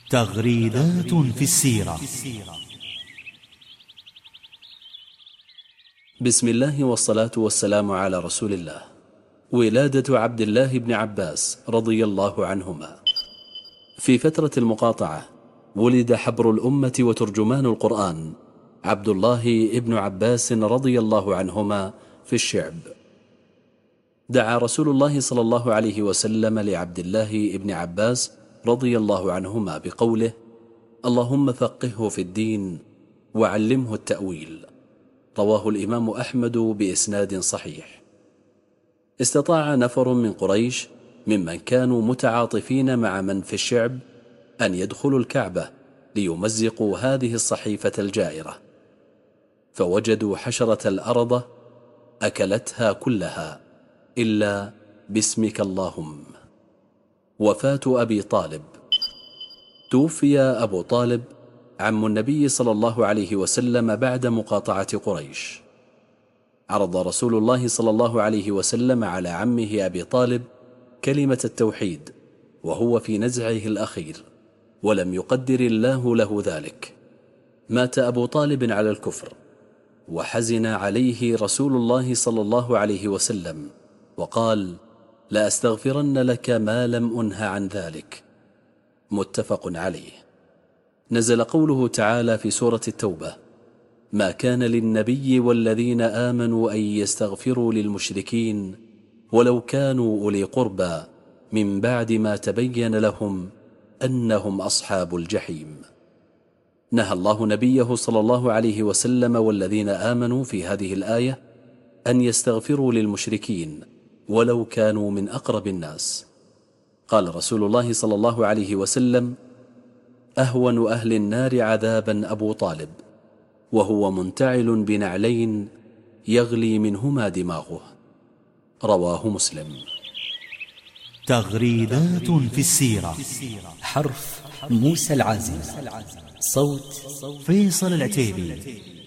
تغريدات في السيرة. بسم الله والصلاة والسلام على رسول الله. ولادة عبد الله بن عباس رضي الله عنهما. في فترة المقاطعة ولد حبر الأمة وترجمان القرآن عبد الله بن عباس رضي الله عنهما في الشعب. دعا رسول الله صلى الله عليه وسلم لعبد الله بن عباس رضي الله عنهما بقوله: اللهم فقهه في الدين وعلمه التأويل. رواه الإمام أحمد بإسناد صحيح. استطاع نفر من قريش ممن كانوا متعاطفين مع من في الشعب أن يدخلوا الكعبة ليمزقوا هذه الصحيفة الجائرة، فوجدوا حشرة الأرض أكلتها كلها إلا باسمك اللهم. وفاة أبي طالب. توفي أبو طالب عم النبي صلى الله عليه وسلم بعد مقاطعة قريش. عرض رسول الله صلى الله عليه وسلم على عمه أبي طالب كلمة التوحيد وهو في نزعه الأخير، ولم يقدر الله له ذلك. مات أبو طالب على الكفر، وحزن عليه رسول الله صلى الله عليه وسلم وقال: لأستغفرن لك ما لم أنه عن ذلك. متفق عليه. نزل قوله تعالى في سورة التوبة: ما كان للنبي والذين آمنوا أن يستغفروا للمشركين ولو كانوا أولي قربى من بعد ما تبين لهم أنهم أصحاب الجحيم. نهى الله نبيه صلى الله عليه وسلم والذين آمنوا في هذه الآية أن يستغفروا للمشركين ولو كانوا من أقرب الناس. قال رسول الله صلى الله عليه وسلم: أهون أهل النار عذابا أبو طالب، وهو منتعل بنعلين يغلي منهما دماغه. رواه مسلم. تغريدات في السيرة. حرف موسى العازم، صوت فيصل العتيبي.